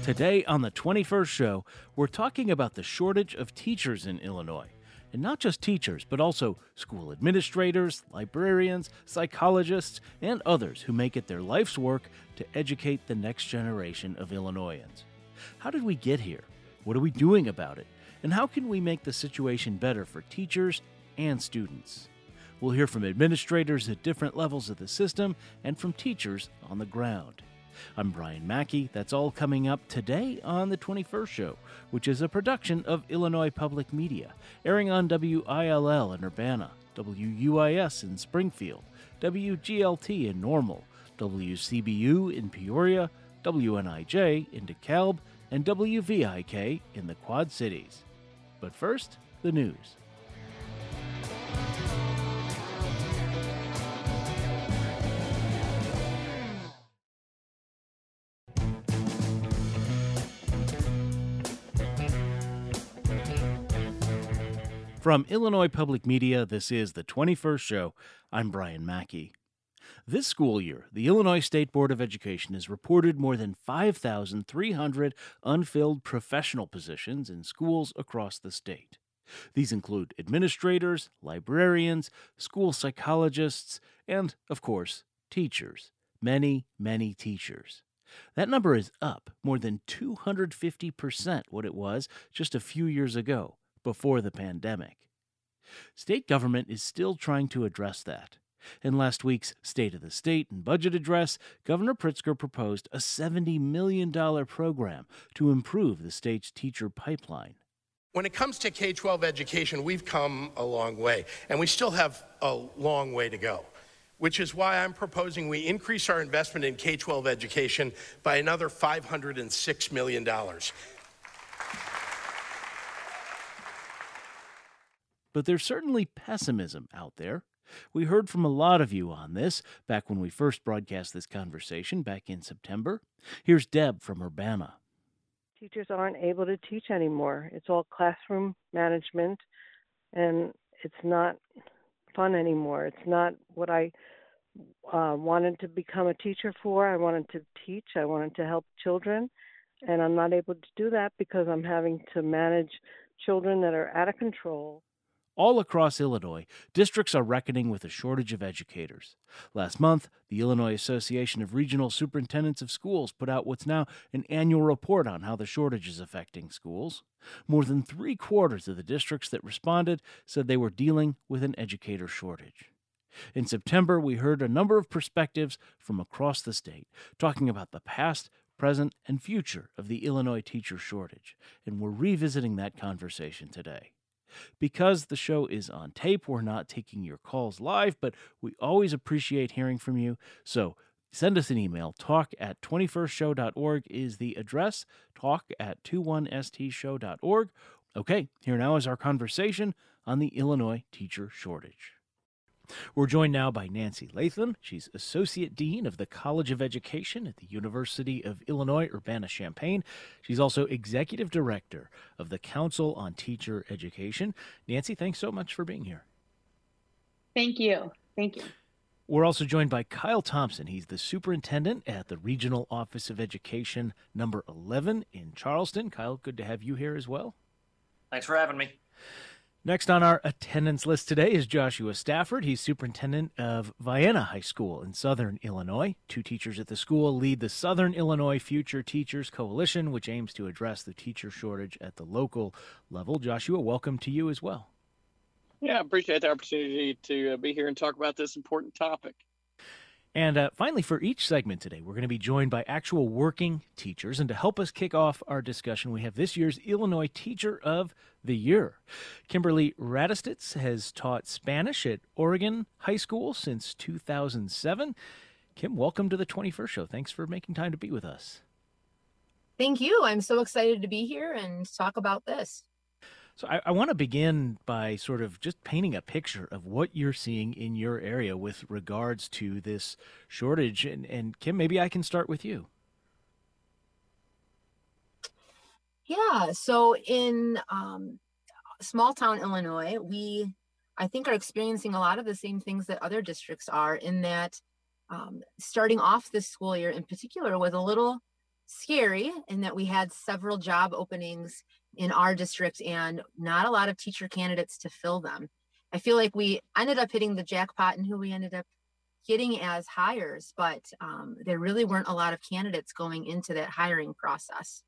Today on the 21st Show, we're talking about the shortage of teachers in Illinois. And not just teachers, but also school administrators, librarians, psychologists, and others who make it their life's work to educate the next generation of Illinoisans. How did we get here? What are we doing about it? And how can we make the situation better for teachers and students? We'll hear from administrators at different levels of the system and from teachers on the ground. I'm Brian Mackey. That's all coming up today on the 21st Show, which is a production of Illinois Public Media, airing on WILL in Urbana, WUIS in Springfield, WGLT in Normal, WCBU in Peoria, WNIJ in DeKalb, and WVIK in the Quad Cities. But first, the news. From Illinois Public Media, this is the 21st Show. I'm Brian Mackey. This school year, the Illinois State Board of Education has reported more than 5,300 unfilled professional positions in schools across the state. These include administrators, librarians, school psychologists, and, of course, teachers. Many, many teachers. That number is up more than 250% what it was just a few years ago, before the pandemic. State government is still trying to address that. In last week's State of the State and budget address, Governor Pritzker proposed a $70 million program to improve the state's teacher pipeline. When it comes to K-12 education, we've come a long way, and we still have a long way to go, which is why I'm proposing we increase our investment in K-12 education by another $506 million. But there's certainly pessimism out there. We heard from a lot of you on this back when we first broadcast this conversation back in September. Here's Deb from Urbana. Teachers aren't able to teach anymore. It's all classroom management, and it's not fun anymore. It's not what I wanted to become a teacher for. I wanted to teach. I wanted to help children, and I'm not able to do that because I'm having to manage children that are out of control. All across Illinois, districts are reckoning with a shortage of educators. Last month, the Illinois Association of Regional Superintendents of Schools put out what's now an annual report on how the shortage is affecting schools. More than 3/4 of the districts that responded said they were dealing with an educator shortage. In September, we heard a number of perspectives from across the state, talking about the past, present, and future of the Illinois teacher shortage, and we're revisiting that conversation today. Because the show is on tape, we're not taking your calls live, but we always appreciate hearing from you. So send us an email. talk@21stshow.org is the address. talk@21stshow.org. Okay, here now is our conversation on the Illinois teacher shortage. We're joined now by Nancy Latham. She's Associate Dean of the College of Education at the University of Illinois, Urbana-Champaign. She's also Executive Director of the Council on Teacher Education. Nancy, thanks so much for being here. Thank you. Thank you. We're also joined by Kyle Thompson. He's the Superintendent at the Regional Office of Education number 11 in Charleston. Kyle, good to have you here as well. Thanks for having me. Next on our attendance list today is Joshua Stafford. He's superintendent of Vienna High School in Southern Illinois. Two teachers at the school lead the Southern Illinois Future Teachers Coalition, which aims to address the teacher shortage at the local level. Joshua, welcome to you as well. Yeah, I appreciate the opportunity to be here and talk about this important topic. And finally, for each segment today, we're going to be joined by actual working teachers. And to help us kick off our discussion, we have this year's Illinois Teacher of the Year. Kimberly Radistitz has taught Spanish at Oregon High School since 2007. Kim, welcome to the 21st Show. Thanks for making time to be with us. Thank you. I'm so excited to be here and talk about this. So I want to begin by sort of just painting a picture of what you're seeing in your area with regards to this shortage. And Kim, maybe I can start with you. Yeah, so in small town Illinois, I think are experiencing a lot of the same things that other districts are, in that starting off this school year in particular was a little scary in that we had several job openings in our district and not a lot of teacher candidates to fill them. I feel like we ended up hitting the jackpot in who we ended up getting as hires, but there really weren't a lot of candidates going into that hiring process.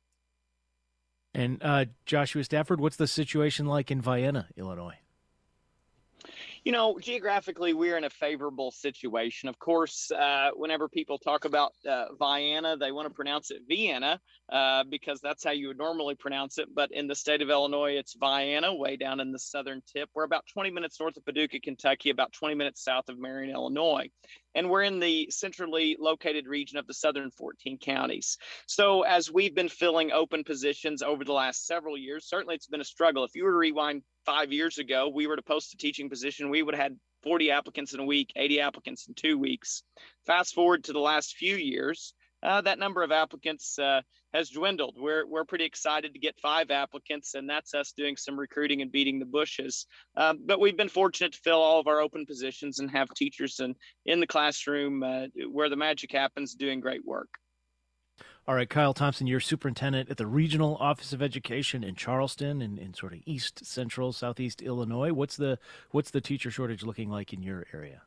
And Joshua Stafford, what's the situation like in Vienna, Illinois? Geographically, we're in a favorable situation. Of course, whenever people talk about Vienna, they want to pronounce it Vienna because that's how you would normally pronounce it. But in the state of Illinois, it's Vienna, way down in the southern tip. We're about 20 minutes north of Paducah, Kentucky, about 20 minutes south of Marion, Illinois. And we're in the centrally located region of the southern 14 counties. So as we've been filling open positions over the last several years, certainly it's been a struggle. If you were to rewind 5 years ago, we were to post a teaching position, we would have had 40 applicants in a week, 80 applicants in 2 weeks. Fast forward to the last few years, that number of applicants has dwindled. We're pretty excited to get 5 applicants, and that's us doing some recruiting and beating the bushes. But we've been fortunate to fill all of our open positions and have teachers in the classroom where the magic happens doing great work. All right, Kyle Thompson, you're superintendent at the Regional Office of Education in Charleston in sort of east central, southeast Illinois. What's the teacher shortage looking like in your area?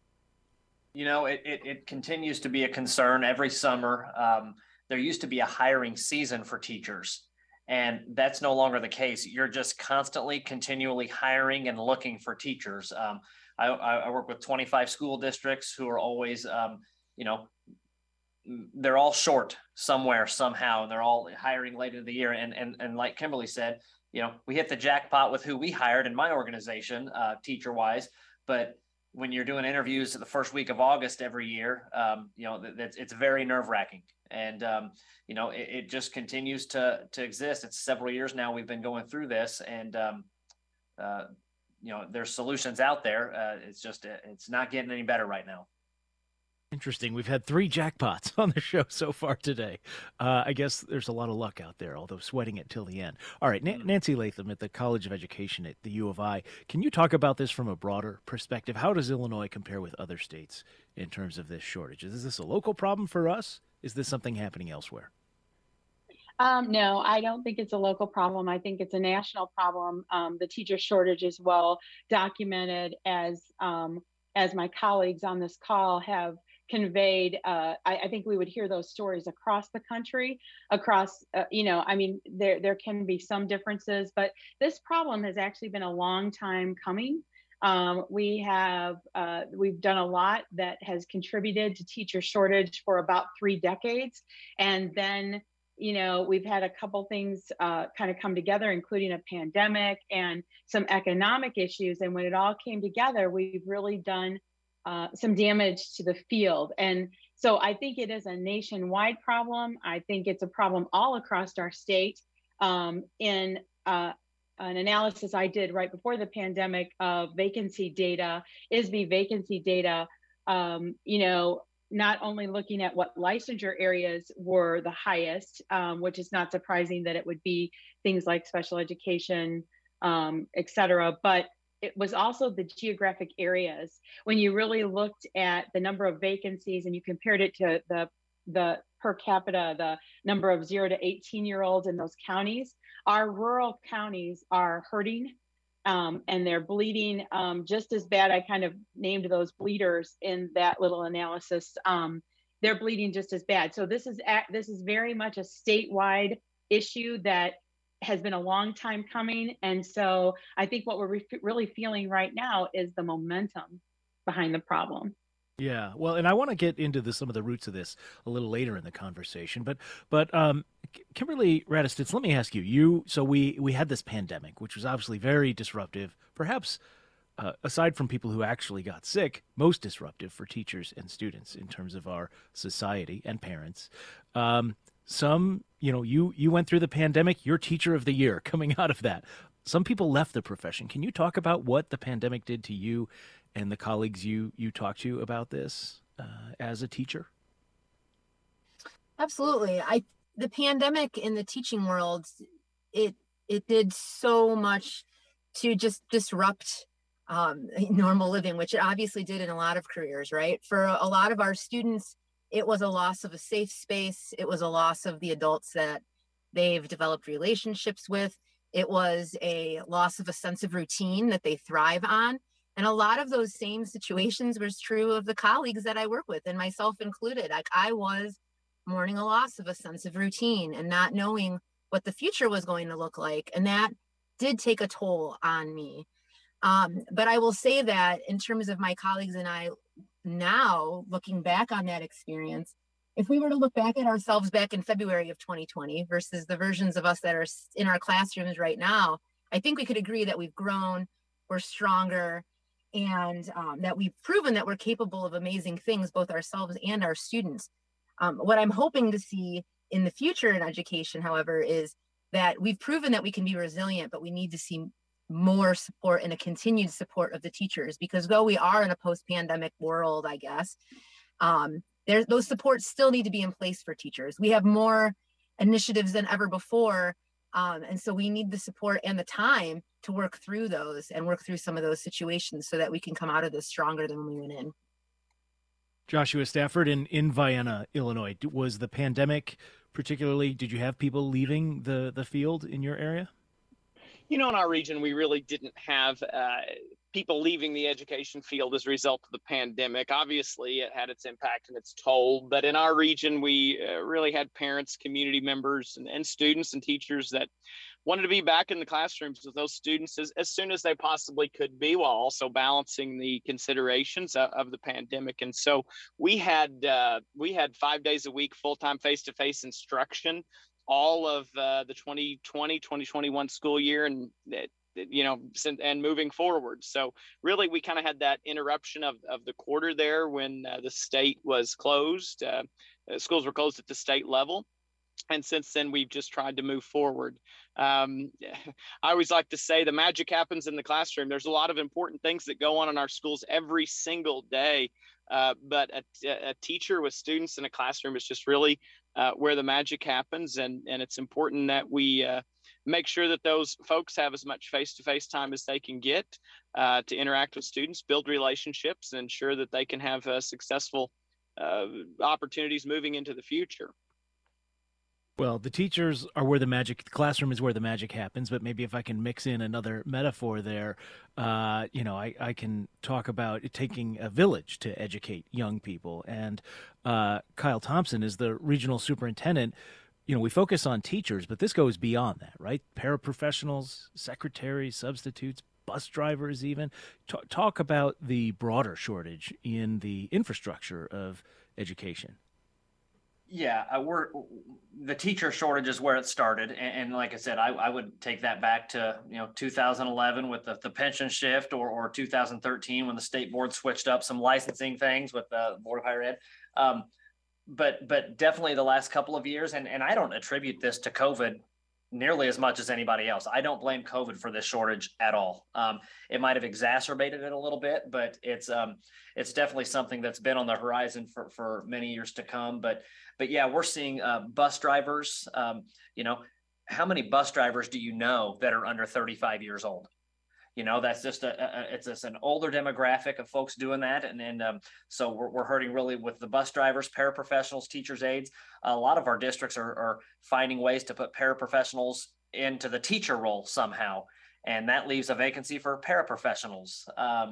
It continues to be a concern every summer. There used to be a hiring season for teachers, and that's no longer the case. You're just constantly, continually hiring and looking for teachers. I work with 25 school districts who are always, they're all short somewhere, somehow, and they're all hiring late in the year. And like Kimberly said, we hit the jackpot with who we hired in my organization, teacher-wise, but when you're doing interviews the first week of August every year, it's very nerve-wracking. And, it just continues to exist. It's several years now we've been going through this, and, there's solutions out there. It's not getting any better right now. Interesting. We've had 3 jackpots on the show so far today. I guess there's a lot of luck out there, although sweating it till the end. All right, Nancy Latham at the College of Education at the U of I. Can you talk about this from a broader perspective? How does Illinois compare with other states in terms of this shortage? Is this a local problem for us? Is this something happening elsewhere? No, I don't think it's a local problem. I think it's a national problem. The teacher shortage is well documented, as my colleagues on this call have conveyed. I think we would hear those stories across the country, there can be some differences, but this problem has actually been a long time coming. We've done a lot that has contributed to teacher shortage for about 3 decades. And then, we've had a couple things kind of come together, including a pandemic and some economic issues. And when it all came together, we've really done some damage to the field. And so I think it is a nationwide problem. I think it's a problem all across our state. In an analysis I did right before the pandemic of vacancy data, ISB vacancy data, not only looking at what licensure areas were the highest, which is not surprising that it would be things like special education, et cetera, but it was also the geographic areas. When you really looked at the number of vacancies and you compared it to the per capita, the number of 0 to 18-year-olds in those counties, our rural counties are hurting and they're bleeding just as bad. I kind of named those bleeders in that little analysis. They're bleeding just as bad. So this is very much a statewide issue that has been a long time coming. And so I think what we're really feeling right now is the momentum behind the problem. Yeah, well, and I want to get into some of the roots of this a little later in the conversation, but Kimberly Radistitz, let me ask you. So we had this pandemic, which was obviously very disruptive, perhaps aside from people who actually got sick, most disruptive for teachers and students in terms of our society and parents. You went through the pandemic, you're teacher of the year coming out of that. Some people left the profession. Can you talk about what the pandemic did to you and the colleagues you talked to about this as a teacher? Absolutely. The pandemic in the teaching world, it did so much to just disrupt normal living, which it obviously did in a lot of careers, right? For a lot of our students, it was a loss of a safe space. It was a loss of the adults that they've developed relationships with. It was a loss of a sense of routine that they thrive on. And a lot of those same situations was true of the colleagues that I work with, and myself included. Like, I was mourning a loss of a sense of routine and not knowing what the future was going to look like. And that did take a toll on me. But I will say that in terms of my colleagues and I now, looking back on that experience, if we were to look back at ourselves back in February of 2020 versus the versions of us that are in our classrooms right now, I think we could agree that we've grown, we're stronger, and that we've proven that we're capable of amazing things, both ourselves and our students. What I'm hoping to see in the future in education, however, is that we've proven that we can be resilient, but we need to see more support and a continued support of the teachers, because though we are in a post-pandemic world, I guess, those supports still need to be in place for teachers. We have more initiatives than ever before. And so we need the support and the time to work through those and work through some of those situations so that we can come out of this stronger than when we went in. Joshua Stafford, in Vienna, Illinois, was the pandemic particularly, did you have people leaving the field in your area? You know, in our region, we really didn't have people leaving the education field as a result of the pandemic. Obviously, it had its impact and its toll, but in our region, we really had parents, community members, and students and teachers that wanted to be back in the classrooms with those students as soon as they possibly could be, while also balancing the considerations of the pandemic. And so we had 5 days a week, full-time face-to-face instruction all of the 2020-2021 school year, and and moving forward. So really, we kind of had that interruption of the quarter there when the state was closed. Schools were closed at the state level. And since then, we've just tried to move forward. I always like to say the magic happens in the classroom. There's a lot of important things that go on in our schools every single day. But a teacher with students in a classroom is just really where the magic happens. And it's important that we make sure that those folks have as much face-to-face time as they can get to interact with students, build relationships, and ensure that they can have successful opportunities moving into the future. Well, the teachers are where the classroom is where the magic happens, but maybe if I can mix in another metaphor there, I can talk about it taking a village to educate young people. And Kyle Thompson is the regional superintendent. We focus on teachers, but this goes beyond that, right? Paraprofessionals, secretaries, substitutes, bus drivers even. Talk about the broader shortage in the infrastructure of education. Yeah, the teacher shortage is where it started, and like I said, I would take that back to 2011 with the pension shift, or 2013 when the state board switched up some licensing things with the Board of Higher Ed. But definitely the last couple of years, and I don't attribute this to COVID nearly as much as anybody else. I don't blame COVID for this shortage at all. It might have exacerbated it a little bit, but it's definitely something that's been on the horizon for many years to come. But yeah, we're seeing bus drivers. How many bus drivers do you know that are under 35 years old? That's just it's just an older demographic of folks doing that. And so we're hurting really with the bus drivers, paraprofessionals, teachers, aides. A lot of our districts are finding ways to put paraprofessionals into the teacher role somehow. And that leaves a vacancy for paraprofessionals.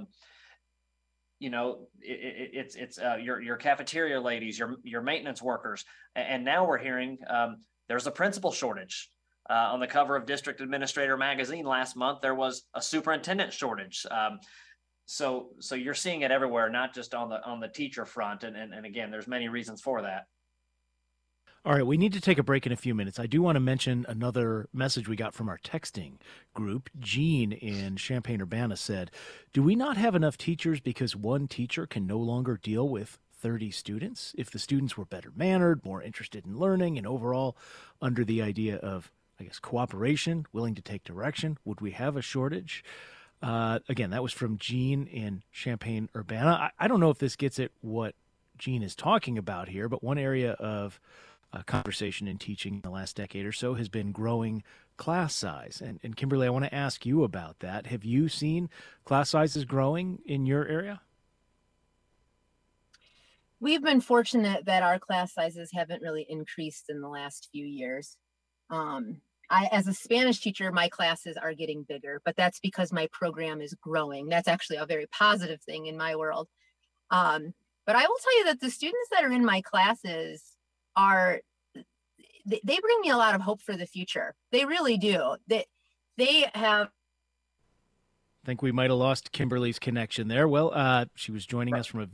It's your cafeteria ladies, your maintenance workers. And now we're hearing there's a principal shortage. On the cover of District Administrator magazine last month, there was a superintendent shortage. So you're seeing it everywhere, not just on the teacher front. And again, there's many reasons for that. All right, we need to take a break in a few minutes. I do want to mention another message we got from our texting group. Jean in Champaign-Urbana said, "Do we not have enough teachers because one teacher can no longer deal with 30 students? If the students were better mannered, more interested in learning, and overall under the idea of, I guess, cooperation, willing to take direction, would we have a shortage?" Again, that was from Jean in Champaign-Urbana. I don't know if this gets at what Jean is talking about here, but one area of conversation in teaching in the last decade or so has been growing class size. And Kimberly, I want to ask you about that. Have you seen class sizes growing in your area? We've been fortunate that our class sizes haven't really increased in the last few years. As a Spanish teacher, my classes are getting bigger, but that's because my program is growing. That's actually a very positive thing in my world. But I will tell you that the students that are in my classes they bring me a lot of hope for the future. They really do. They have. I think we might have lost Kimberly's connection there. Well, she was joining us from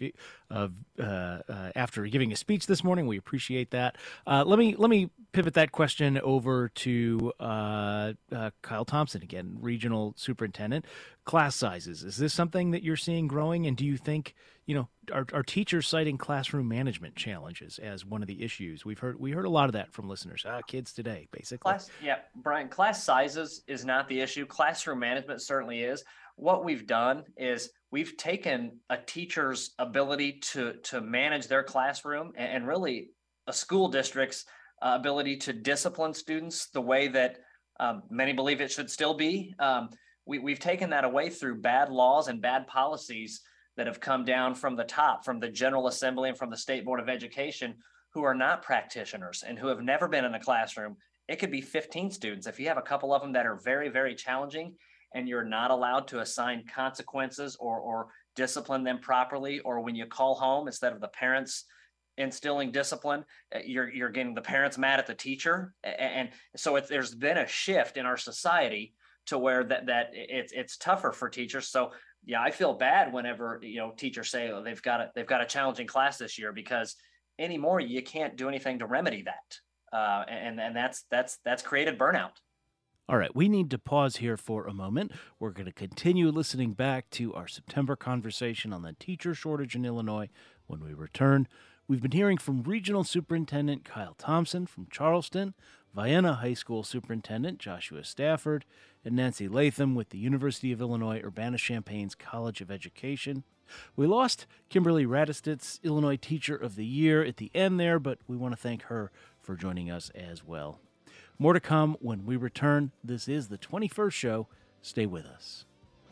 after giving a speech this morning. We appreciate that. Let me pivot that question over to Kyle Thompson again, regional superintendent. Class sizes, is this something that you're seeing growing? And do you think, are teachers citing classroom management challenges as one of the issues? We heard a lot of that from listeners. Kids today, basically. Brian, class sizes is not the issue. Classroom management certainly is. What we've done is we've taken a teacher's ability to manage their classroom and really a school district's ability to discipline students the way that many believe it should still be. We've taken that away through bad laws and bad policies that have come down from the top, from the General Assembly and from the State Board of Education, who are not practitioners and who have never been in a classroom. It could be 15 students. If you have a couple of them that are very, very challenging and you're not allowed to assign consequences or discipline them properly, or when you call home, instead of the parents instilling discipline, you're getting the parents mad at the teacher. And so there's been a shift in our society to where that it's tougher for teachers. So yeah, I feel bad whenever teachers say they've got a challenging class this year, because anymore you can't do anything to remedy that, and that's created burnout. All right, we need to pause here for a moment. We're going to continue listening back to our September conversation on the teacher shortage in Illinois. When we return, we've been hearing from Regional Superintendent Kyle Thompson from Charleston, Vienna High School Superintendent Joshua Stafford, and Nancy Latham with the University of Illinois Urbana-Champaign's College of Education. We lost Kimberly Radistitz, Illinois Teacher of the Year, at the end there, but we want to thank her for joining us as well. More to come when we return. This is the 21st show. Stay with us.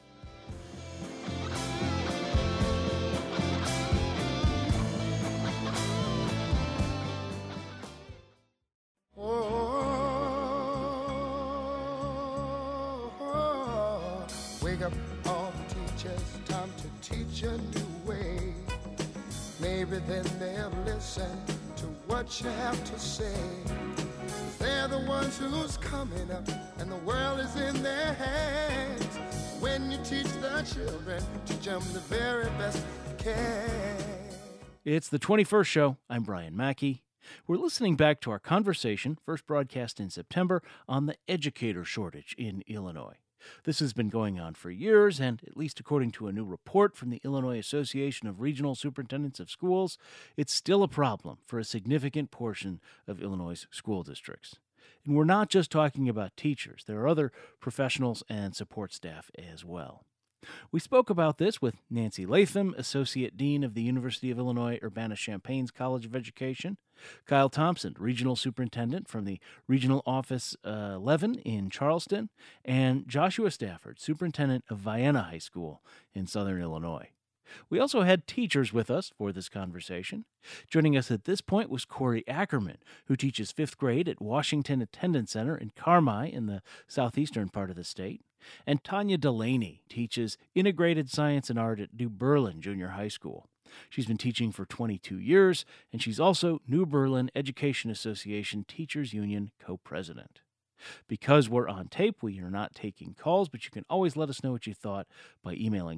Wake up all the teachers, time to teach a new way. Maybe then they'll listen to what you have to say. They're the ones who's coming up, and the world is in their hands. When you teach the children, teach them the very best you can. It's the 21st show. I'm Brian Mackey. We're listening back to our conversation, first broadcast in September, on the educator shortage in Illinois. This has been going on for years, and at least according to a new report from the Illinois Association of Regional Superintendents of Schools, it's still a problem for a significant portion of Illinois' school districts. And we're not just talking about teachers. There are other professionals and support staff as well. We spoke about this with Nancy Latham, Associate Dean of the University of Illinois Urbana-Champaign's College of Education, Kyle Thompson, Regional Superintendent from the Regional Office 11 in Charleston, and Joshua Stafford, Superintendent of Vienna High School in Southern Illinois. We also had teachers with us for this conversation. Joining us at this point was Corey Ackerman, who teaches 5th grade at Washington Attendance Center in Carmi in the southeastern part of the state. And Tanya Delaney teaches Integrated Science and Art at New Berlin Junior High School. She's been teaching for 22 years, and she's also New Berlin Education Association Teachers Union co-president. Because we're on tape, we are not taking calls, but you can always let us know what you thought by emailing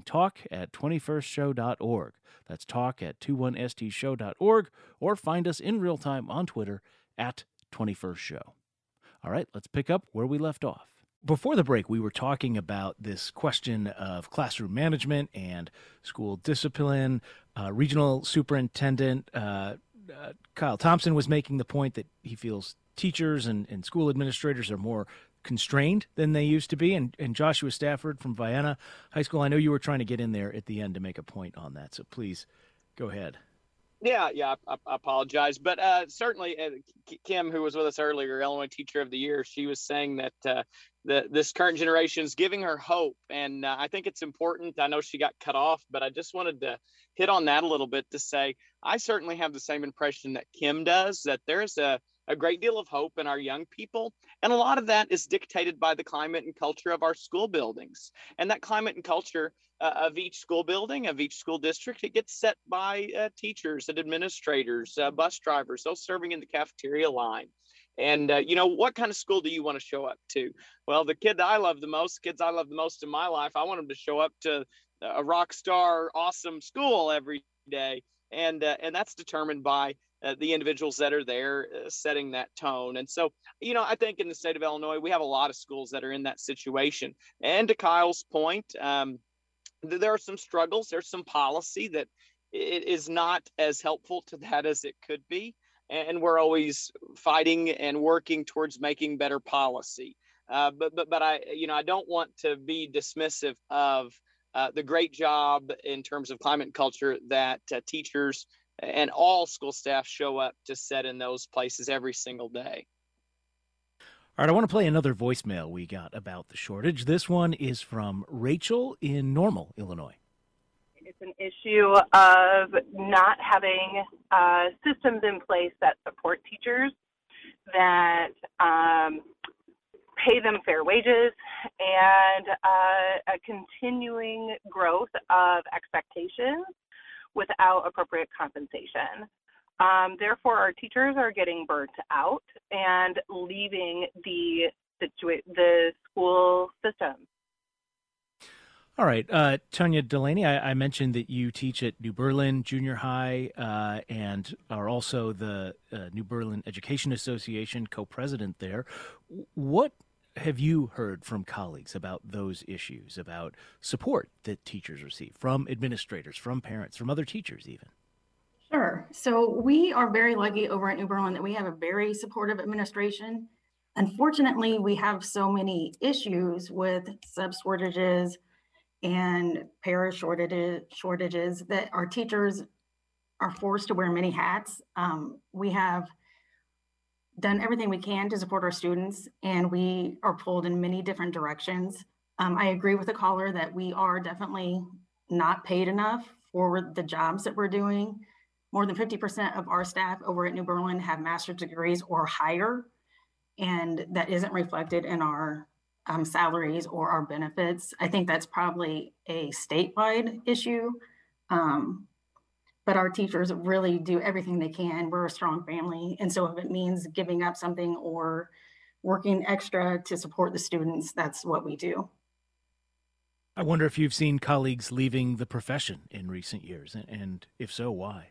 talk@21stshow.org. That's talk@21stshow.org, or find us in real time on Twitter @21stshow. All right, let's pick up where we left off. Before the break, we were talking about this question of classroom management and school discipline. Regional Superintendent Kyle Thompson was making the point that he feels teachers and school administrators are more constrained than they used to be. And Joshua Stafford from Vienna High School, I know you were trying to get in there at the end to make a point on that, so please go ahead. I apologize, but certainly Kim, who was with us earlier, Illinois Teacher of the Year, she was saying that this current generation is giving her hope, and I think it's important. I know she got cut off, but I just wanted to hit on that a little bit to say I certainly have the same impression that Kim does, that there's a great deal of hope in our young people. And a lot of that is dictated by the climate and culture of our school buildings. And that climate and culture of each school building, of each school district, it gets set by teachers and administrators, bus drivers, those serving in the cafeteria line. And, what kind of school do you want to show up to? Well, the kids I love the most in my life, I want them to show up to a rock star, awesome school every day. And that's determined by the individuals that are there setting that tone. And so, I think in the state of Illinois, we have a lot of schools that are in that situation. And to Kyle's point, there are some struggles. There's some policy that it is not as helpful to that as it could be. And we're always fighting and working towards making better policy. But I don't want to be dismissive of the great job in terms of climate and culture that teachers and all school staff show up to set in those places every single day. All right, I want to play another voicemail we got about the shortage. This one is from Rachel in Normal, Illinois. It's an issue of not having systems in place that support teachers, that pay them fair wages, and a continuing growth of expectations without appropriate compensation. Therefore, our teachers are getting burnt out and leaving the school system. All right, Tonya Delaney, I mentioned that you teach at New Berlin Junior High and are also the New Berlin Education Association co-president there. What have you heard from colleagues about those issues, about support that teachers receive from administrators, from parents, from other teachers even? Sure. So we are very lucky over at New Berlin that we have a very supportive administration. Unfortunately, we have so many issues with sub shortages and para shortages that our teachers are forced to wear many hats. We have done everything we can to support our students, and we are pulled in many different directions. I agree with the caller that we are definitely not paid enough for the jobs that we're doing. More than 50% of our staff over at New Berlin have master's degrees or higher, and that isn't reflected in our salaries or our benefits. I think that's probably a statewide issue, but our teachers really do everything they can. We're a strong family, and so if it means giving up something or working extra to support the students, that's what we do. I wonder if you've seen colleagues leaving the profession in recent years, and if so, why?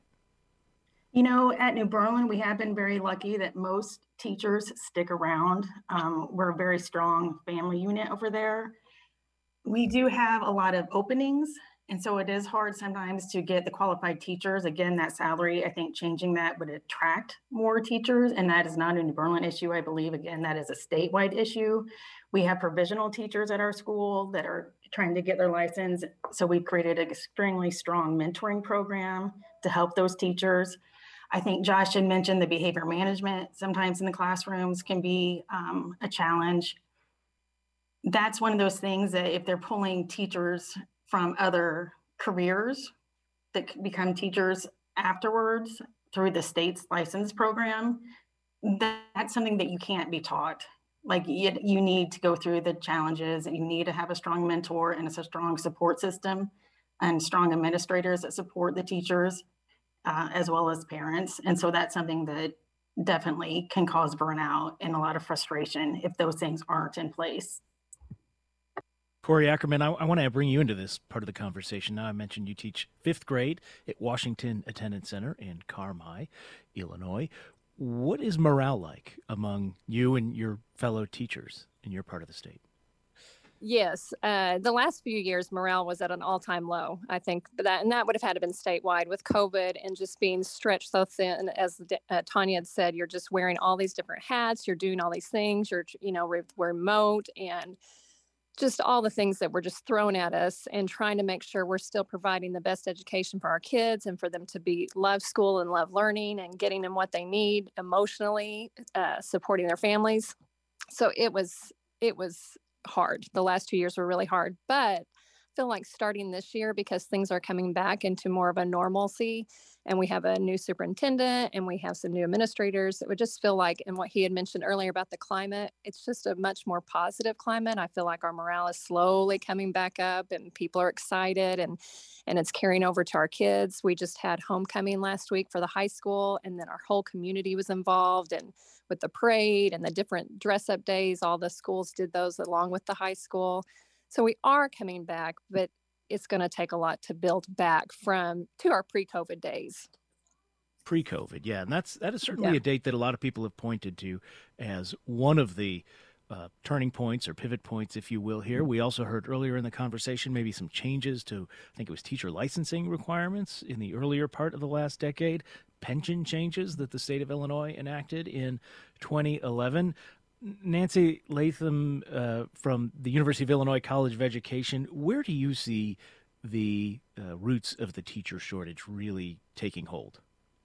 At New Berlin, we have been very lucky that most teachers stick around. We're a very strong family unit over there. We do have a lot of openings, and so it is hard sometimes to get the qualified teachers. Again, that salary, I think changing that would attract more teachers, and that is not a New Berlin issue. I believe, again, that is a statewide issue. We have provisional teachers at our school that are trying to get their license, so we've created an extremely strong mentoring program to help those teachers. I think Josh had mentioned the behavior management sometimes in the classrooms can be a challenge. That's one of those things that if they're pulling teachers from other careers that become teachers afterwards through the state's license program, that's something that you can't be taught. Like you need to go through the challenges, and you need to have a strong mentor and it's a strong support system and strong administrators that support the teachers. As well as parents. And so that's something that definitely can cause burnout and a lot of frustration if those things aren't in place. Corey Ackerman, I want to bring you into this part of the conversation. Now, I mentioned you teach 5th grade at Washington Attendance Center in Carmi, Illinois. What is morale like among you and your fellow teachers in your part of the state? Yes, the last few years, morale was at an all-time low. I think that would have had to been statewide with COVID and just being stretched so thin. As Tonya had said, you're just wearing all these different hats. You're doing all these things. You're remote, and just all the things that were just thrown at us, and trying to make sure we're still providing the best education for our kids and for them to love school and love learning and getting them what they need emotionally, supporting their families. So it was hard. The last 2 years were really hard, but I feel like starting this year, because things are coming back into more of a normalcy, and we have a new superintendent and we have some new administrators, it would just feel like, and what he had mentioned earlier about the climate, it's just a much more positive climate. I feel like our morale is slowly coming back up and people are excited, and it's carrying over to our kids. We just had homecoming last week for the high school, and then our whole community was involved, and with the parade and the different dress up days, all the schools did those along with the high school. So we are coming back, but it's going to take a lot to build back to our pre-COVID days. Pre-COVID, yeah. And that is certainly a date that a lot of people have pointed to as one of the turning points or pivot points, if you will, here. We also heard earlier in the conversation maybe some changes to, I think it was teacher licensing requirements in the earlier part of the last decade, pension changes that the state of Illinois enacted in 2011. Nancy Latham from the University of Illinois College of Education, where do you see the roots of the teacher shortage really taking hold?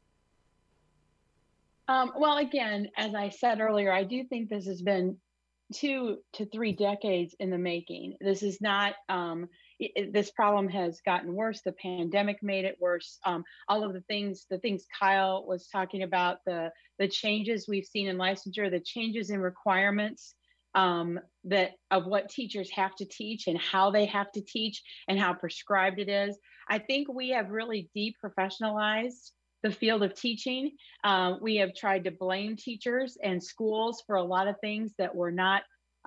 Well, again, as I said earlier, I do think this has been 2 to 3 decades in the making. This is not, this problem has gotten worse. The pandemic made it worse. All of the things Kyle was talking about, the changes we've seen in licensure, the changes in requirements that of what teachers have to teach and how they have to teach and how prescribed it is. I think we have really deprofessionalized the field of teaching. We have tried to blame teachers and schools for a lot of things that were not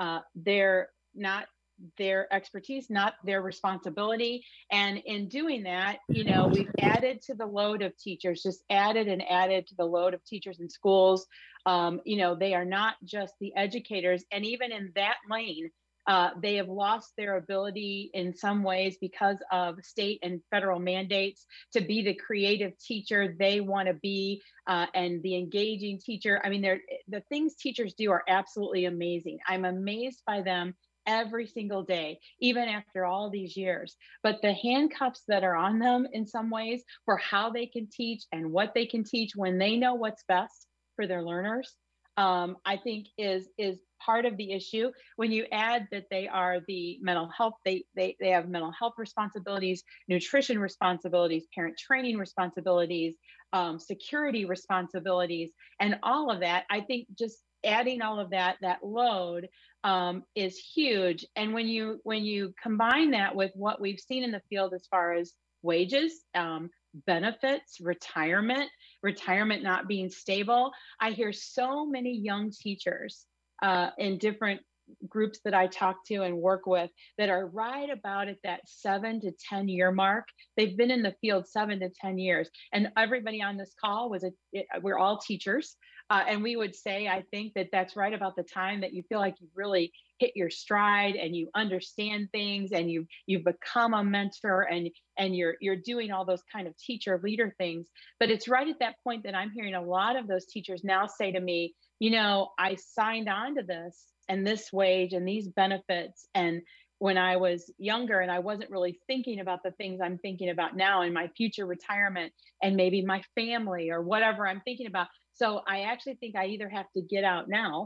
their expertise, not their responsibility. And in doing that, we've added to the load of teachers, just added and added to the load of teachers in schools. They are not just the educators. And even in that lane, they have lost their ability in some ways because of state and federal mandates to be the creative teacher they want to be and the engaging teacher. I mean, the things teachers do are absolutely amazing. I'm amazed by them every single day, even after all these years. But the handcuffs that are on them in some ways for how they can teach and what they can teach when they know what's best for their learners, I think is part of the issue. When you add that they are the mental health, they have mental health responsibilities, nutrition responsibilities, parent training responsibilities, security responsibilities, and all of that, I think just adding all of that load is huge. And when you combine that with what we've seen in the field as far as wages, benefits, retirement not being stable, I hear so many young teachers in different groups that I talk to and work with that are right about at that 7 to 10 year mark. They've been in the field 7 to 10 years. And everybody on this call we're all teachers. And we would say, I think that's right about the time that you feel like you've really hit your stride and you understand things and you've become a mentor and you're doing all those kind of teacher leader things. But it's right at that point that I'm hearing a lot of those teachers now say to me, I signed on to this and this wage and these benefits. And when I was younger and I wasn't really thinking about the things I'm thinking about now in my future retirement and maybe my family or whatever I'm thinking about. So I actually think I either have to get out now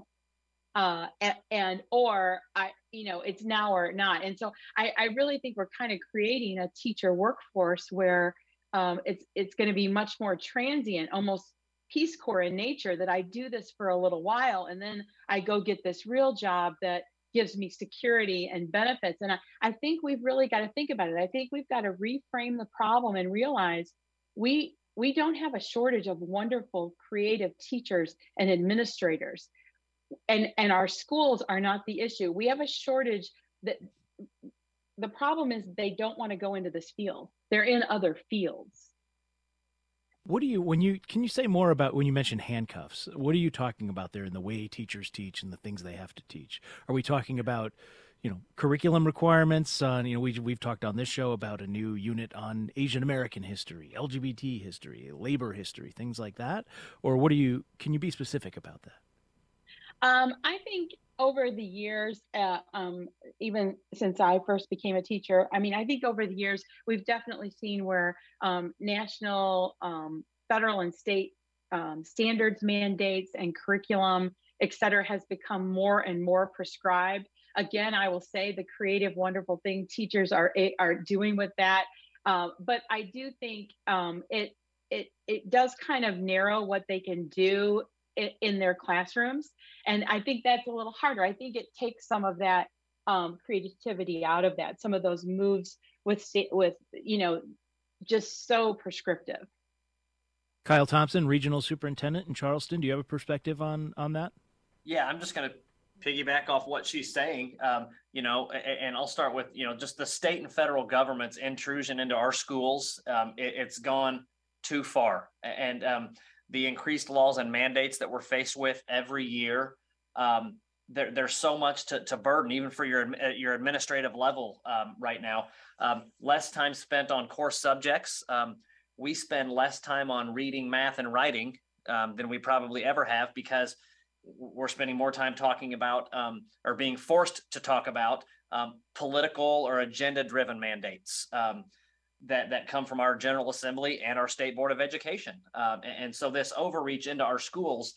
or it's now or not. And so I really think we're kind of creating a teacher workforce where it's going to be much more transient, almost Peace Corps in nature, that I do this for a little while and then I go get this real job that gives me security and benefits. And I think we've really got to think about it. I think we've got to reframe the problem and realize we don't have a shortage of wonderful, creative teachers and administrators. And our schools are not the issue. We have a shortage. That the problem is they don't want to go into this field. They're in other fields. Can you say more about when you mention handcuffs? What are you talking about there in the way teachers teach and the things they have to teach? Are we talking about, curriculum requirements on, we've talked on this show about a new unit on Asian American history, LGBT history, labor history, things like that? Or can you be specific about that? I think over the years, even since I first became a teacher, I mean, I think over the years, we've definitely seen where national, federal and state standards, mandates, and curriculum, et cetera, has become more and more prescribed. Again, I will say the creative, wonderful thing teachers are doing with that. But I do think it does kind of narrow what they can do in their classrooms. And I think that's a little harder. I think it takes some of that creativity out of that, some of those moves with just so prescriptive. Kyle Thompson, Regional Superintendent in Charleston. Do you have a perspective on that? Yeah, I'm just going to piggyback off what she's saying, and I'll start with, just the state and federal government's intrusion into our schools. It's gone too far. And the increased laws and mandates that we're faced with every year, there's so much to burden, even for your administrative level right now. Less time spent on core subjects. We spend less time on reading, math, and writing than we probably ever have, because we're spending more time talking about or being forced to talk about political or agenda-driven mandates that come from our General Assembly and our State Board of Education. And so this overreach into our schools,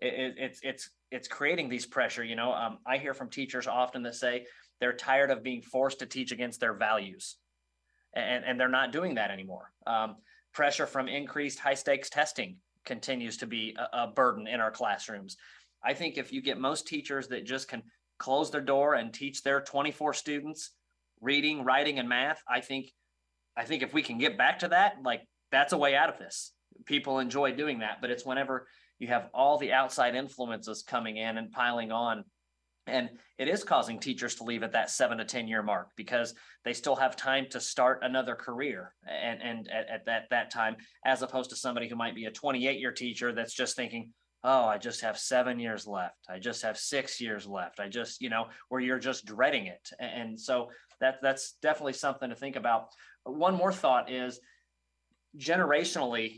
it's creating these pressure. I hear from teachers often that say they're tired of being forced to teach against their values, and they're not doing that anymore. Pressure from increased high-stakes testing continues to be a burden in our classrooms. I think if you get most teachers that just can close their door and teach their 24 students reading, writing, and math, I think if we can get back to that, that's a way out of this. People enjoy doing that, but it's whenever you have all the outside influences coming in and piling on, and it is causing teachers to leave at that 7 to 10 year mark, because they still have time to start another career and at that time, as opposed to somebody who might be a 28-year teacher that's just thinking, oh, I just have 7 years left. I just have 6 years left. I just, where you're just dreading it. And so that's definitely something to think about. One more thought is generationally,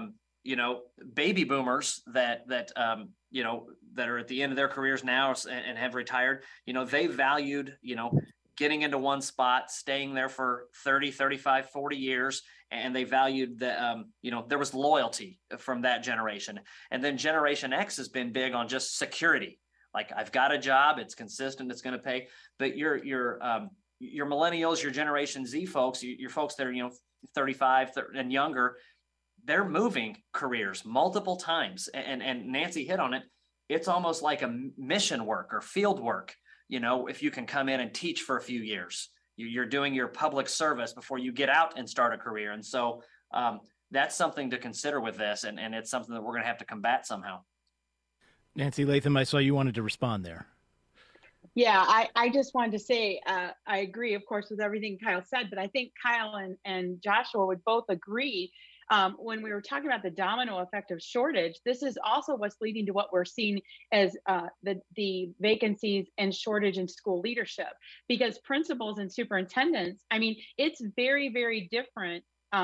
baby boomers that are at the end of their careers now and have retired, they valued, getting into one spot, staying there for 30, 35, 40 years. And they valued that, there was loyalty from that generation. And then Generation X has been big on just security. Like, I've got a job, it's consistent, it's going to pay. But your millennials, your Generation Z folks, your folks that are, 35 and younger, they're moving careers multiple times. And Nancy hit on it. It's almost like a mission work or field work. If you can come in and teach for a few years, you're doing your public service before you get out and start a career. And so that's something to consider with this. And it's something that we're going to have to combat somehow. Nancy Latham, I saw you wanted to respond there. Yeah, I just wanted to say, I agree, of course, with everything Kyle said, but I think Kyle and Joshua would both agree when we were talking about the domino effect of shortage. This is also what's leading to what we're seeing as the vacancies and shortage in school leadership, because principals and superintendents, I mean, it's very, very different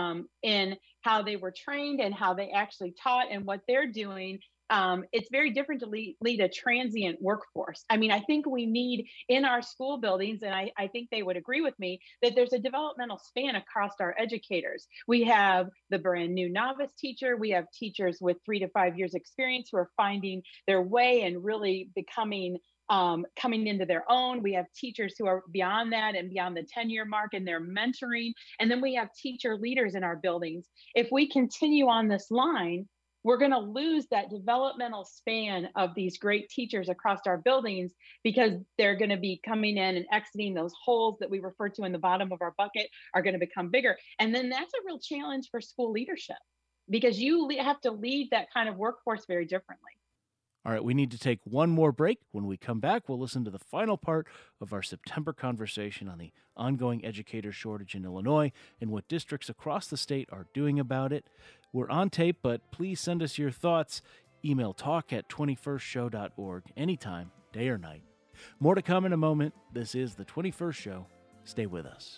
in how they were trained and how they actually taught and what they're doing. It's very different to lead a transient workforce. I mean, I think we need in our school buildings, and I think they would agree with me, that there's a developmental span across our educators. We have the brand new novice teacher. We have teachers with 3 to 5 years experience who are finding their way and really becoming coming into their own. We have teachers who are beyond that and beyond the 10-year mark, and they're mentoring. And then we have teacher leaders in our buildings. If we continue on this line, we're going to lose that developmental span of these great teachers across our buildings, because they're going to be coming in and exiting. Those holes that we refer to in the bottom of our bucket are going to become bigger. And then that's a real challenge for school leadership, because you have to lead that kind of workforce very differently. All right, we need to take one more break. When we come back, we'll listen to the final part of our September conversation on the ongoing educator shortage in Illinois and what districts across the state are doing about it. We're on tape, but please send us your thoughts. Email talk@21stshow.org anytime, day or night. More to come in a moment. This is The 21st Show. Stay with us.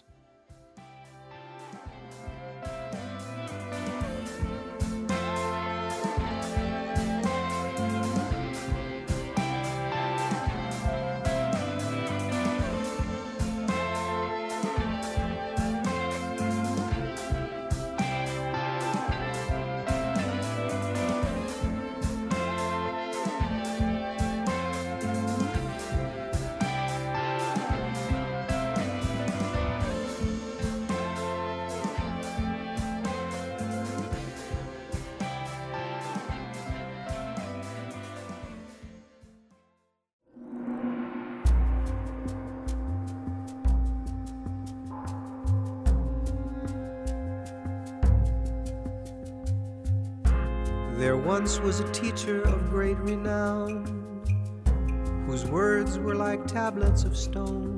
There once was a teacher of great renown, whose words were like tablets of stone,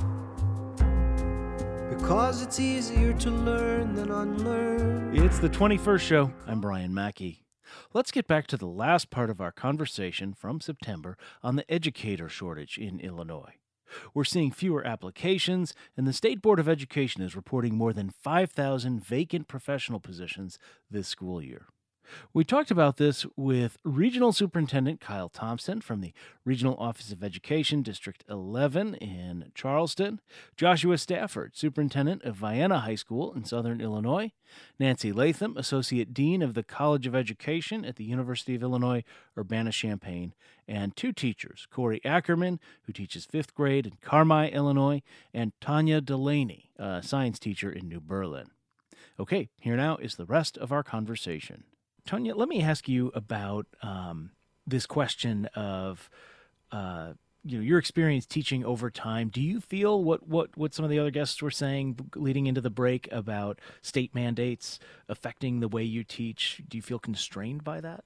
because it's easier to learn than unlearn. It's the 21st show. I'm Brian Mackey. Let's get back to the last part of our conversation from September on the educator shortage in Illinois. We're seeing fewer applications, and the State Board of Education is reporting more than 5,000 vacant professional positions this school year. We talked about this with Regional Superintendent Kyle Thompson from the Regional Office of Education, District 11 in Charleston, Joshua Stafford, Superintendent of Vienna High School in Southern Illinois, Nancy Latham, Associate Dean of the College of Education at the University of Illinois, Urbana-Champaign, and two teachers, Corey Ackerman, who teaches 5th grade in Carmi, Illinois, and Tanya Delaney, a science teacher in New Berlin. Okay, here now is the rest of our conversation. Tanya, let me ask you about this question of your experience teaching over time. Do you feel what some of the other guests were saying leading into the break about state mandates affecting the way you teach? Do you feel constrained by that?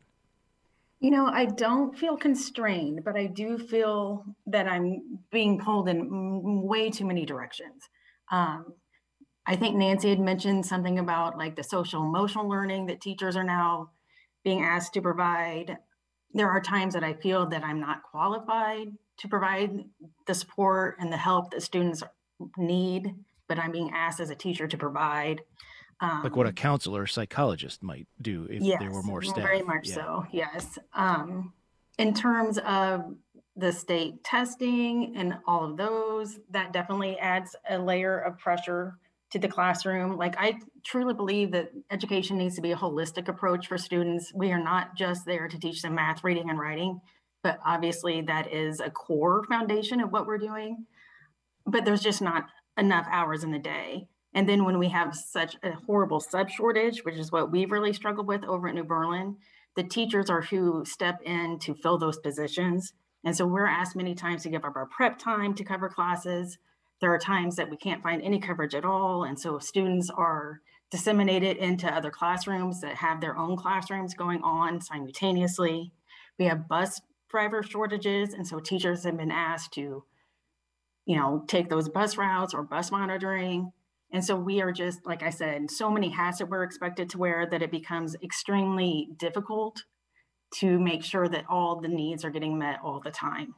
I don't feel constrained, but I do feel that I'm being pulled in way too many directions. I think Nancy had mentioned something about like the social emotional learning that teachers are now being asked to provide. There are times that I feel that I'm not qualified to provide the support and the help that students need, but I'm being asked as a teacher to provide. Like what a counselor or psychologist might do if there were more staff. Very much so, yes. In terms of the state testing and all of those, that definitely adds a layer of pressure to the classroom. Like, I truly believe that education needs to be a holistic approach for students. We are not just there to teach them math, reading, and writing, but obviously that is a core foundation of what we're doing. But there's just not enough hours in the day. And then when we have such a horrible sub shortage, which is what we've really struggled with over at New Berlin, the teachers are who step in to fill those positions. And so we're asked many times to give up our prep time to cover classes. There are times that we can't find any coverage at all. And so students are disseminated into other classrooms that have their own classrooms going on simultaneously. We have bus driver shortages. And so teachers have been asked to, take those bus routes or bus monitoring. And so we are just, like I said, so many hats that we're expected to wear that it becomes extremely difficult to make sure that all the needs are getting met all the time.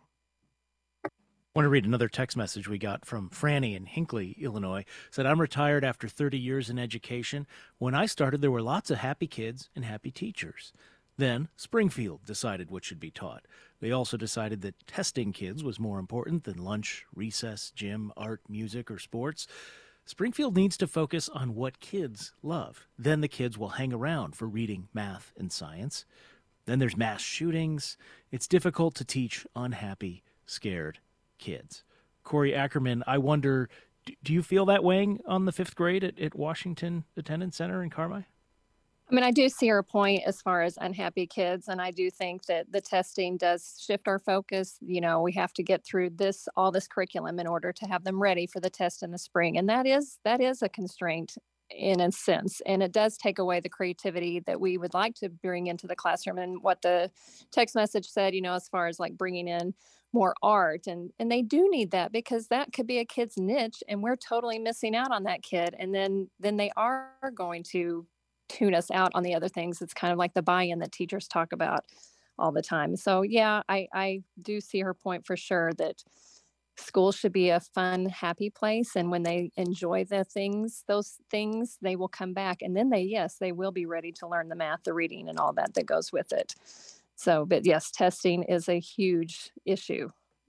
I want to read another text message we got from Franny in Hinckley, Illinois. Said, I'm retired after 30 years in education. When I started, there were lots of happy kids and happy teachers. Then Springfield decided what should be taught. They also decided that testing kids was more important than lunch, recess, gym, art, music, or sports. Springfield needs to focus on what kids love. Then the kids will hang around for reading, math, and science. Then there's mass shootings. It's difficult to teach unhappy, scared kids. Corey Ackerman, I wonder, do you feel that weighing on the 5th grade at Washington Attendance Center in Carmi? I mean, I do see her point as far as unhappy kids, and I do think that the testing does shift our focus. We have to get through all this curriculum in order to have them ready for the test in the spring, and that is a constraint in a sense, and it does take away the creativity that we would like to bring into the classroom. And what the text message said, as far as like bringing in more art, and they do need that, because that could be a kid's niche, and we're totally missing out on that kid. And then they are going to tune us out on the other things. It's kind of like the buy-in that teachers talk about all the time. So yeah, I do see her point for sure, that school should be a fun, happy place. And when they enjoy those things, they will come back. And then they will be ready to learn the math, the reading, and all that goes with it. So, but yes, testing is a huge issue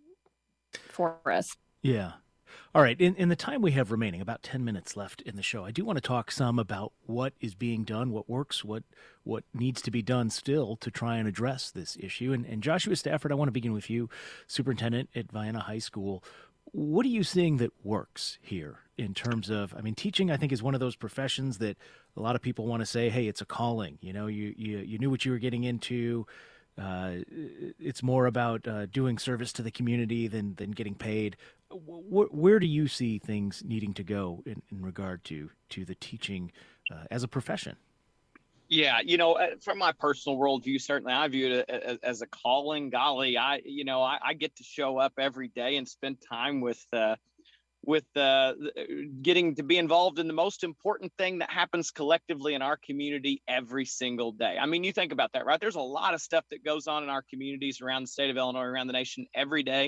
for us. Yeah. All right. In the time we have remaining, about 10 minutes left in the show, I do want to talk some about what is being done, what works, what needs to be done still to try and address this issue. And Joshua Stafford, I want to begin with you, superintendent at Vienna High School. What are you seeing that works here in terms of, teaching, I think, is one of those professions that a lot of people want to say, hey, it's a calling. You knew what you were getting into. It's more about doing service to the community than getting paid. Where do you see things needing to go in regard to the teaching as a profession? Yeah, from my personal worldview, certainly I view it as a calling. Golly, I get to show up every day and spend time with getting to be involved in the most important thing that happens collectively in our community every single day. I mean, you think about that, right? There's a lot of stuff that goes on in our communities around the state of Illinois, around the nation every day.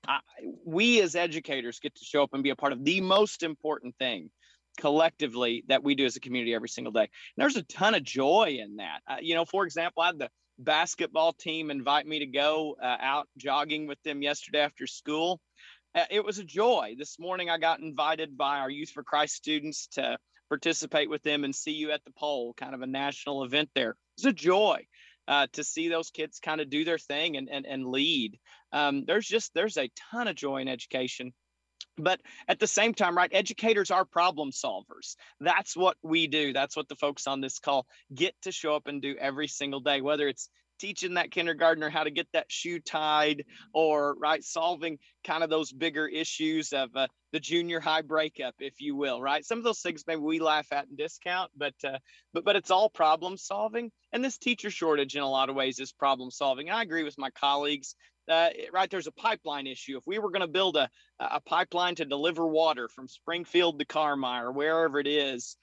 We as educators get to show up and be a part of the most important thing collectively that we do as a community every single day. And there's a ton of joy in that. For example, I had the basketball team invite me to go out jogging with them yesterday after school. It was a joy. This morning, I got invited by our Youth for Christ students to participate with them and see you at the pole, kind of a national event there. It's a joy to see those kids kind of do their thing and lead. There's a ton of joy in education. But at the same time, right, educators are problem solvers. That's what we do. That's what the folks on this call get to show up and do every single day, whether it's teaching that kindergartner how to get that shoe tied, or right, solving kind of those bigger issues of the junior high breakup, if you will, right? Some of those things maybe we laugh at and discount, but it's all problem solving. And this teacher shortage in a lot of ways is problem solving. I agree with my colleagues. Right, there's a pipeline issue. If we were going to build a pipeline to deliver water from Springfield to Carmi, wherever it is,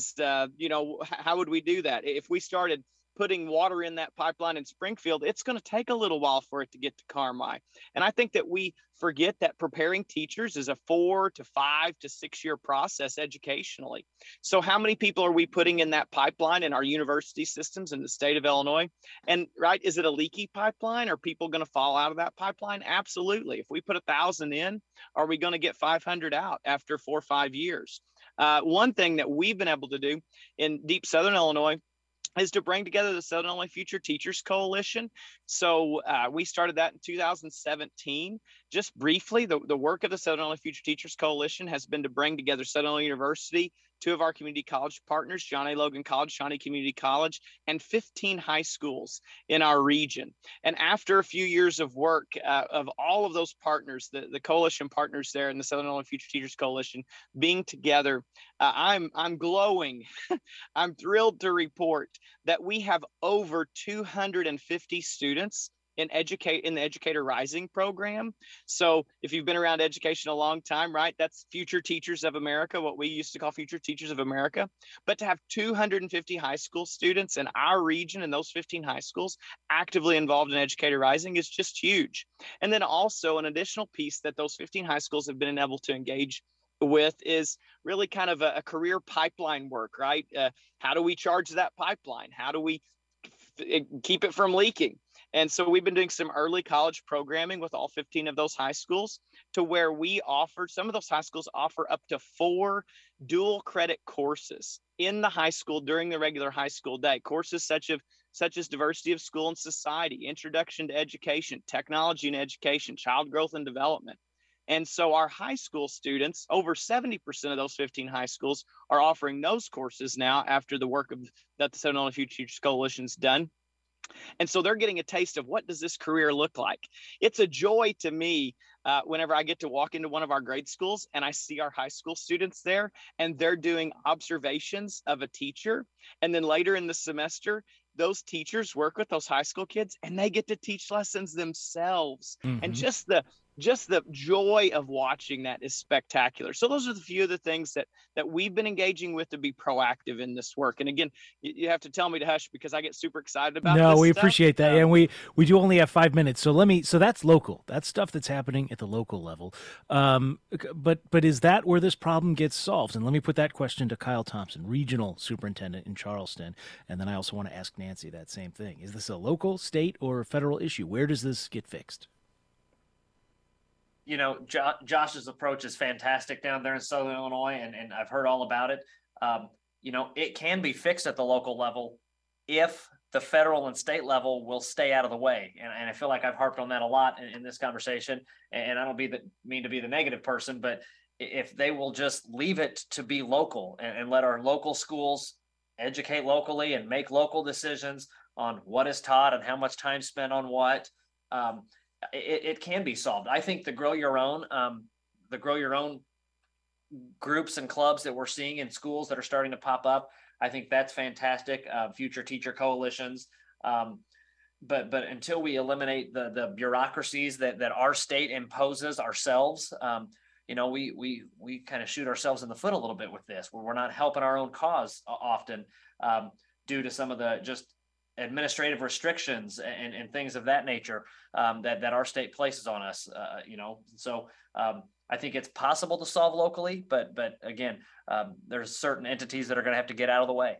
how would we do that? If we started putting water in that pipeline in Springfield, it's going to take a little while for it to get to Carmi. And I think that we forget that preparing teachers is a 4 to 5 to 6 year process educationally. So how many people are we putting in that pipeline in our university systems in the state of Illinois? And right, is it a leaky pipeline? Are people going to fall out of that pipeline? Absolutely. If we put 1,000 in, are we going to get 500 out after 4 or 5 years? One thing that we've been able to do in deep Southern Illinois is to bring together the Southern Illinois Future Teachers Coalition. So we started that in 2017. Just briefly, the work of the Southern Illinois Future Teachers Coalition has been to bring together Southern Illinois University, 2 of our community college partners, John A. Logan College, Shawnee Community College, and 15 high schools in our region. And after a few years of work of all of those partners, the coalition partners there in the Southern Illinois Future Teachers Coalition being together, I'm glowing. I'm thrilled to report that we have over 250 students in the Educator Rising program. So if you've been around education a long time, right, that's Future Teachers of America, what we used to call Future Teachers of America. But to have 250 high school students in our region and those 15 high schools actively involved in Educator Rising is just huge. And then also an additional piece that those 15 high schools have been able to engage with is really kind of a career pipeline work, right? How do we charge that pipeline? How do we keep it from leaking? And so we've been doing some early college programming with all 15 of those high schools, to where some of those high schools offer up to 4 dual credit courses in the high school during the regular high school day. Courses such as diversity of school and society, introduction to education, technology and education, child growth and development. And so our high school students, over 70% of those 15 high schools are offering those courses now after the work that the Southern Illinois Future Teachers Coalition's done. And so they're getting a taste of what does this career look like. It's a joy to me whenever I get to walk into one of our grade schools and I see our high school students there and they're doing observations of a teacher. And then later in the semester, those teachers work with those high school kids and they get to teach lessons themselves. Mm-hmm. And just the joy of watching that is spectacular. So those are the few of the things that we've been engaging with to be proactive in this work. And again, you have to tell me to hush because I get super excited about this. No, we appreciate that. And we do only have 5 minutes. So that's local. That's stuff that's happening at the local level. But is that where this problem gets solved? And let me put that question to Kyle Thompson, Regional Superintendent in Charleston. And then I also want to ask Nancy that same thing. Is this a local, state, or federal issue? Where does this get fixed? Josh's approach is fantastic down there in Southern Illinois, and I've heard all about it. It can be fixed at the local level if the federal and state level will stay out of the way. And I feel like I've harped on that a lot in this conversation, and I don't mean to be the negative person, but if they will just leave it to be local and let our local schools educate locally and make local decisions on what is taught and how much time spent on what, it can be solved. I think the grow your own groups and clubs that we're seeing in schools that are starting to pop up I think that's fantastic. Future teacher coalitions. But until we eliminate the bureaucracies that our state imposes ourselves, we kind of shoot ourselves in the foot a little bit with this, where we're not helping our own cause often due to some of the just administrative restrictions and things of that nature that our state places on us. So I think it's possible to solve locally, but again, there's certain entities that are going to have to get out of the way.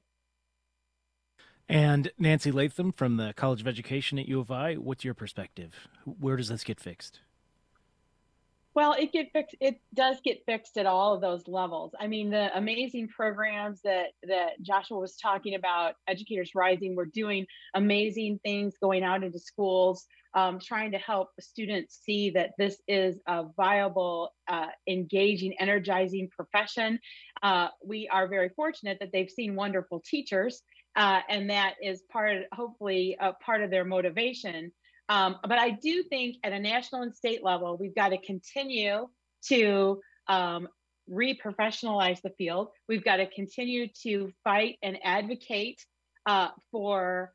And Nancy Latham from the College of Education at U of I, what's your perspective? Where does this get fixed? Well, it does get fixed at all of those levels. I mean, the amazing programs that Joshua was talking about, Educators Rising, we're doing amazing things going out into schools, trying to help students see that this is a viable, engaging, energizing profession. We are very fortunate that they've seen wonderful teachers, and that is hopefully part of their motivation. But I do think at a national and state level, we've got to continue to re-professionalize the field. We've got to continue to fight and advocate for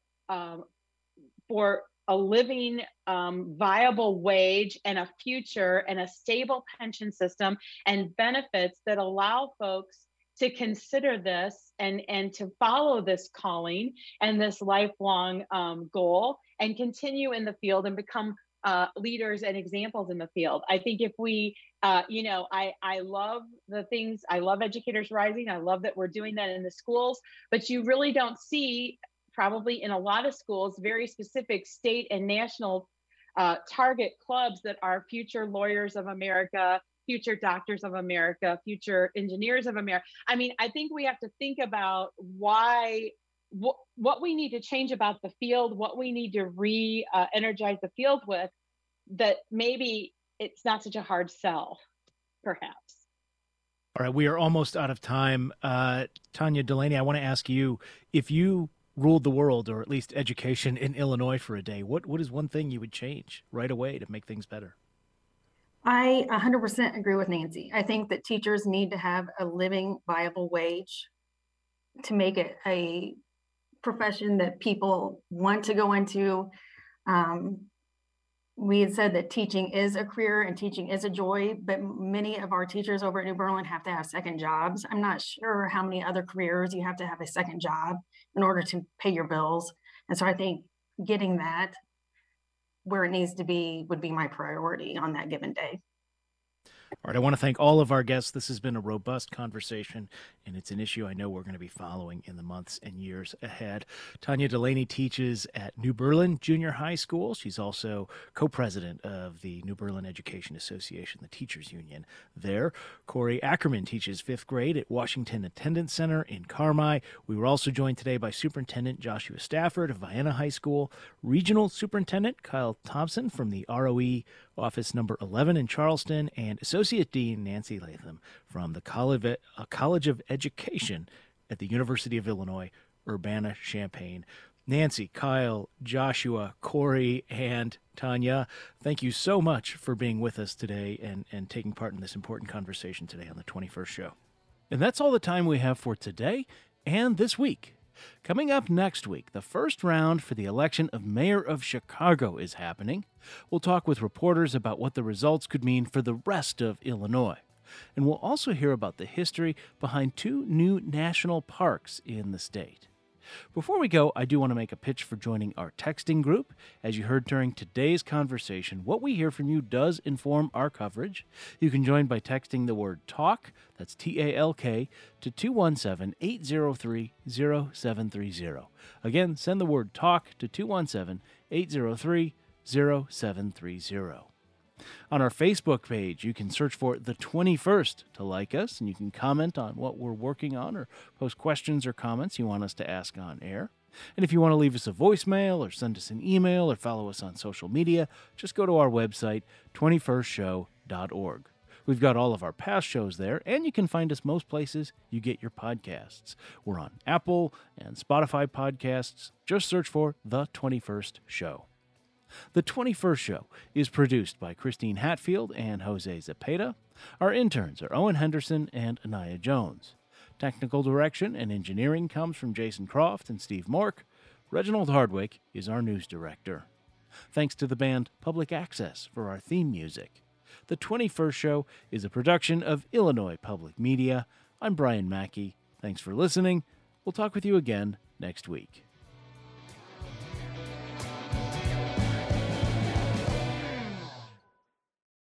a living, viable wage and a future and a stable pension system and benefits that allow folks to consider this and to follow this calling and this lifelong goal and continue in the field and become leaders and examples in the field. I think if we, I love the things, I love Educators Rising. I love that we're doing that in the schools, but you really don't see probably in a lot of schools, very specific state and national target clubs that are future lawyers of America, future doctors of America, future engineers of America. I mean, I think we have to think about what we need to change about the field, what we need to re-energize the field with, that maybe it's not such a hard sell, perhaps. All right, we are almost out of time. Tanya Delaney, I want to ask you, if you ruled the world, or at least education in Illinois for a day, what is one thing you would change right away to make things better? I 100% agree with Nancy. I think that teachers need to have a living, viable wage to make it a profession that people want to go into. We had said that teaching is a career and teaching is a joy, but many of our teachers over at New Berlin have to have second jobs. I'm not sure how many other careers you have to have a second job in order to pay your bills. And so I think getting that where it needs to be would be my priority on that given day. All right, I want to thank all of our guests. This has been a robust conversation, and it's an issue I know we're going to be following in the months and years ahead. Tanya Delaney teaches at New Berlin Junior High School. She's also co-president of the New Berlin Education Association, the teachers union there. Corey Ackerman teaches 5th grade at Washington Attendance Center in Carmi. We were also joined today by Superintendent Joshua Stafford of Vienna High School, Regional Superintendent Kyle Thompson from the ROE Office number 11 in Charleston, and Associate Dean Nancy Latham from the College of Education at the University of Illinois, Urbana-Champaign. Nancy, Kyle, Joshua, Corey, and Tanya, thank you so much for being with us today and taking part in this important conversation today on the 21st Show. And that's all the time we have for today and this week. Coming up next week, the first round for the election of Mayor of Chicago is happening. We'll talk with reporters about what the results could mean for the rest of Illinois. And we'll also hear about the history behind 2 new national parks in the state. Before we go, I do want to make a pitch for joining our texting group. As you heard during today's conversation, what we hear from you does inform our coverage. You can join by texting the word TALK, that's T-A-L-K, to 217-803-0730. Again, send the word TALK to 217-803-0730. On our Facebook page, you can search for The 21st to like us, and you can comment on what we're working on or post questions or comments you want us to ask on air. And if you want to leave us a voicemail or send us an email or follow us on social media, just go to our website, 21stshow.org. We've got all of our past shows there, and you can find us most places you get your podcasts. We're on Apple and Spotify podcasts. Just search for The 21st Show. The 21st Show is produced by Christine Hatfield and Jose Zepeda. Our interns are Owen Henderson and Anaya Jones. Technical direction and engineering comes from Jason Croft and Steve Mork. Reginald Hardwick is our news director. Thanks to the band Public Access for our theme music. The 21st Show is a production of Illinois Public Media. I'm Brian Mackey. Thanks for listening. We'll talk with you again next week.